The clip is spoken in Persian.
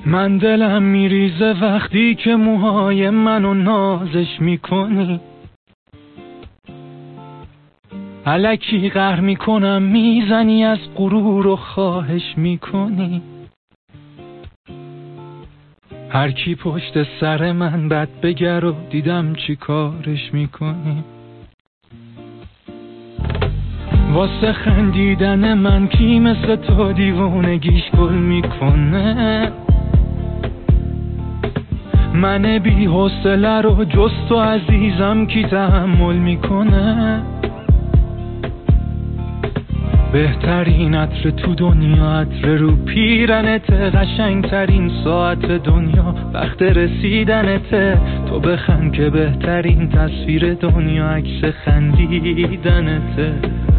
من دلم میریزه وقتی که موهای منو نازش میکنی، الکی قهر میکنم میزنی از غرور و خواهش میکنی. هر کی پشت سر من بد بگر و دیدم چی کارش میکنی. واسه خندیدن من کی مثل تو دیوونگیش گل میکنه. من بی حوصله رو جز تو عزیزم کی تحمل میکنه. بهترین عطر تو دنیا عطر رو پیرنت، قشنگترین ساعت دنیا وقت رسیدنت. تو بخند که بهترین تصویر دنیا عکس خندیدنته.